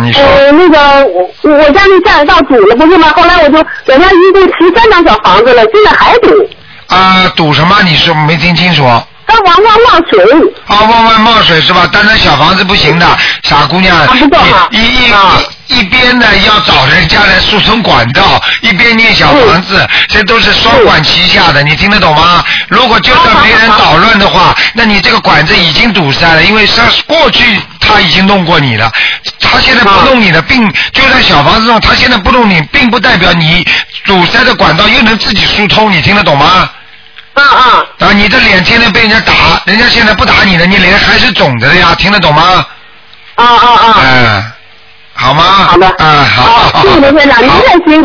你说。 那个我家那下水道堵了不是吗？后来我家一共13张小房子了，现在还堵。 堵什么？你说没听清楚。 它往外冒水。 往外冒水是吧？但是小房子不行的，傻姑娘。 不够哈。 一边呢要找人家来疏通管道，一边念小房子，这都是双管齐下的，你听得懂吗？如果就算没人捣乱的话，那你这个管子已经堵塞了，因为过去他已经弄过你了，他现在不弄你的，并就在小房子中，他现在不弄你，并不代表你堵塞的管道又能自己疏通，你听得懂吗？你的脸天天被人家打，人家现在不打你了，你脸还是肿着的呀，听得懂吗？好吗？ 好的。 好。 谢谢罗先生，您也辛苦。